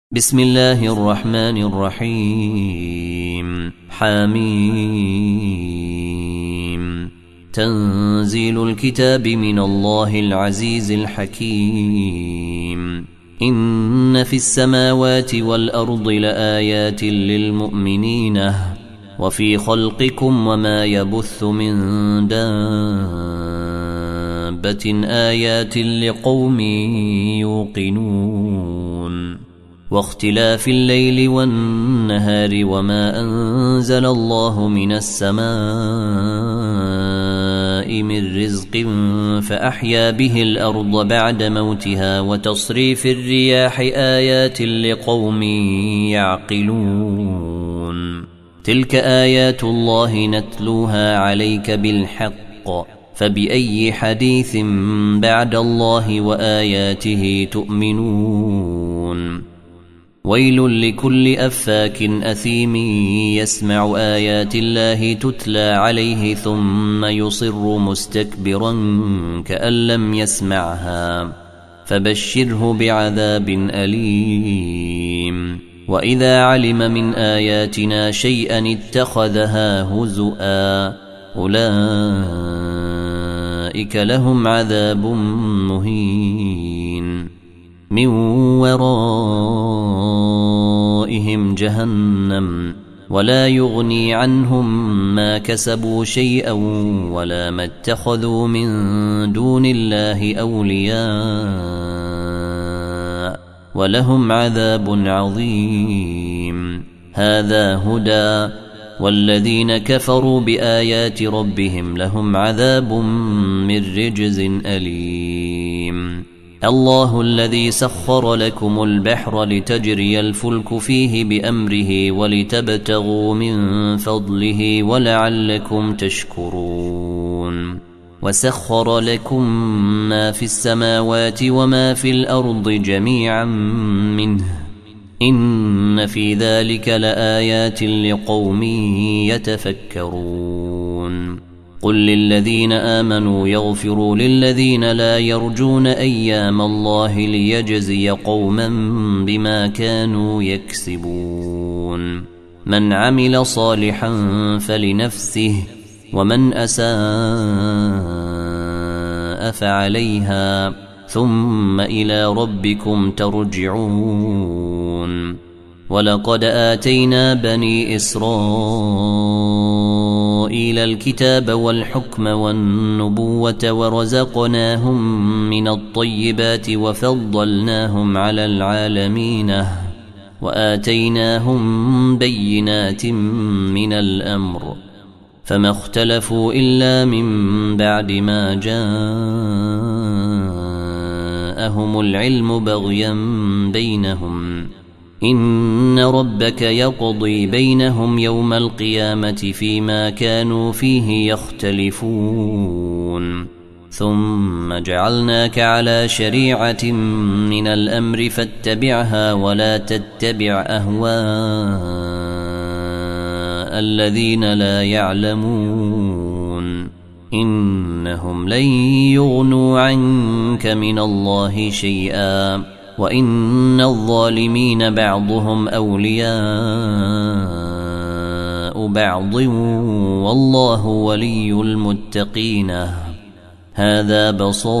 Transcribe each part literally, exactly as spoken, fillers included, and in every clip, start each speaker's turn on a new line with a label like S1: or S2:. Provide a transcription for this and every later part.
S1: بسم الله الرحمن الرحيم. حميم. تنزيل الكتاب من الله العزيز الحكيم. إن في السماوات والأرض لآيات للمؤمنين وفي خلقكم وما يبث من دابة آيات لقوم يوقنون. واختلاف الليل والنهار وما أنزل الله من السماء من رزق فأحيا به الأرض بعد موتها وتصريف الرياح آيات لقوم يعقلون. تلك آيات الله نتلوها عليك بالحق فبأي حديث بعد الله وآياته تؤمنون. ويل لكل أفاك أثيم يسمع آيات الله تتلى عليه ثم يصر مستكبرا كأن لم يسمعها فبشره بعذاب أليم. وإذا علم من آياتنا شيئا اتخذها هزؤا أولئك لهم عذاب مهين من ورائهم جهنم ولا يغني عنهم ما كسبوا شيئا ولا ما اتخذوا من دون الله أولياء ولهم عذاب عظيم. هذا هدى والذين كفروا بآيات ربهم لهم عذاب من رجز أليم. الله الذي سخر لكم البحر لتجري الفلك فيه بأمره ولتبتغوا من فضله ولعلكم تشكرون. وسخر لكم ما في السماوات وما في الأرض جميعا منه إن في ذلك لآيات لقوم يتفكرون. قل للذين آمنوا يغفروا للذين لا يرجون أيام الله ليجزي قوما بما كانوا يكسبون. من عمل صالحا فلنفسه ومن أساء فعليها ثم إلى ربكم ترجعون. ولقد آتينا بني إسرائيل الكتاب والحكم والنبوة ورزقناهم من الطيبات وفضلناهم على العالمين وآتيناهم بينات من الأمر فما اختلفوا إلا من بعد ما جاءهم العلم بغيا بينهم. إن ربك يقضي بينهم يوم القيامة فيما كانوا فيه يختلفون. ثم جعلناك على شريعة من الأمر فاتبعها ولا تتبع أهواء الذين لا يعلمون إنهم لن يغنوا عنك من الله شيئا وإن الظالمين بعضهم أولياء بعض والله ولي المتقين. هذا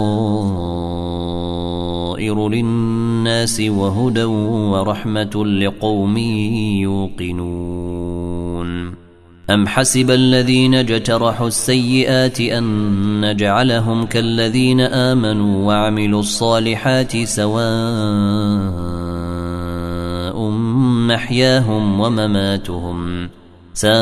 S1: بصائر للناس وهدى ورحمة لقوم يوقنون. أم حسب الذين اجترحوا السيئات أن نجعلهم كالذين آمنوا وعملوا الصالحات سواء محياهم ومماتهم ساء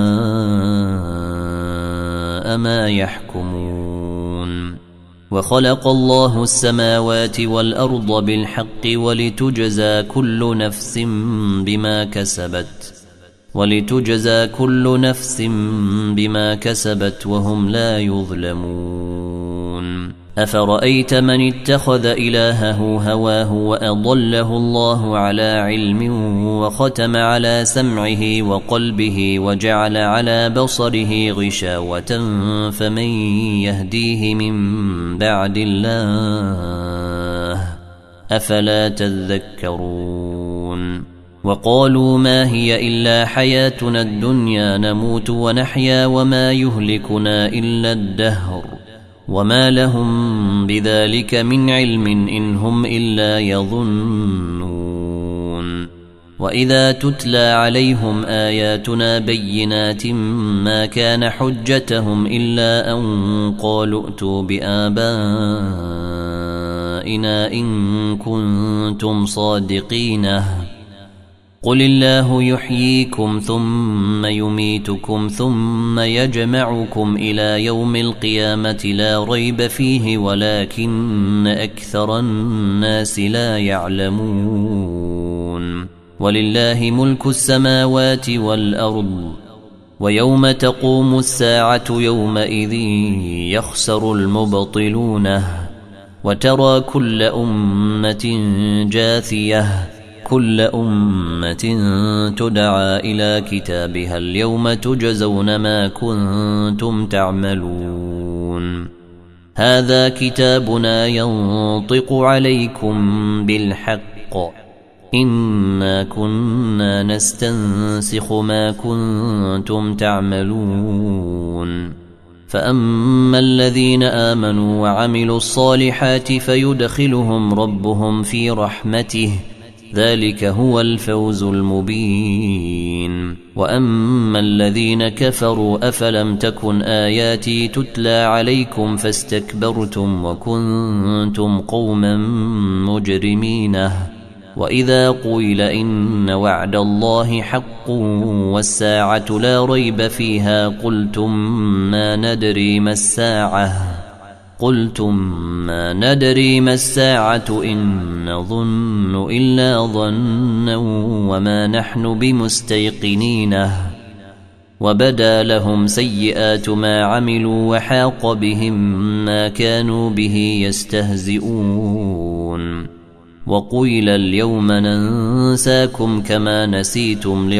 S1: ما يحكمون. وخلق الله السماوات والأرض بالحق ولتجزى كل نفس بما كسبت ولتجزى كل نفس بما كسبت وهم لا يظلمون. أفرأيت من اتخذ إلهه هواه وأضله الله على علم وختم على سمعه وقلبه وجعل على بصره غشاوة فمن يهديه من بعد الله أفلا تذكرون وقالوا ما هي إلا حياتنا الدنيا نموت ونحيا وما يهلكنا إلا الدهر وما لهم بذلك من علم إن هم إلا يظنون. وإذا تتلى عليهم آياتنا بينات ما كان حجتهم إلا أن قالوا ائتوا بآبائنا إن كنتم صادقين قل الله يحييكم ثم يميتكم ثم يجمعكم إلى يوم القيامة لا ريب فيه ولكن أكثر الناس لا يعلمون. ولله ملك السماوات والأرض ويوم تقوم الساعة يومئذ يخسر المبطلون وترى كل أمة جاثية كل أمة تدعى إلى كتابها اليوم تجزون ما كنتم تعملون. هذا كتابنا ينطق عليكم بالحق إنا كنا نستنسخ ما كنتم تعملون. فأما الذين آمنوا وعملوا الصالحات فيدخلهم ربهم في رحمته ذلك هو الفوز المبين. وأما الذين كفروا أفلم تكن آياتي تتلى عليكم فاستكبرتم وكنتم قوما مجرمين. وإذا قيل إن وعد الله حق والساعة لا ريب فيها قلتم ما ندري ما الساعة قلتم ما ندري ما الساعة إن نظن إلا ظنا وما نحن بمستيقنين. وبدا لهم سيئات ما عملوا وحاق بهم ما كانوا به يستهزئون. وقيل اليوم ننساكم كما نسيتم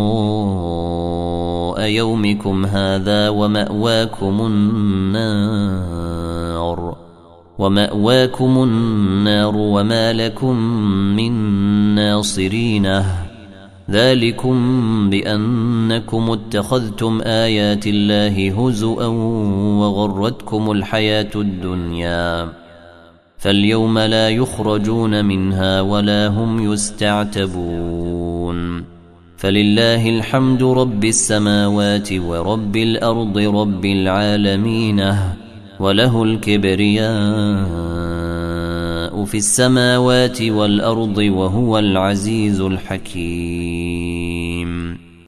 S1: لقاء يومكم هذا ومأواكم النار ومأواكم النار وما لكم من ناصرين. ذلكم بأنكم اتخذتم آيات الله هزؤا وغرتكم الحياة الدنيا فاليوم لا يخرجون منها ولا هم يستعتبون. فلله الحمد رب السماوات ورب الأرض رب العالمين وله الكبرياء في السماوات والأرض وهو العزيز الحكيم.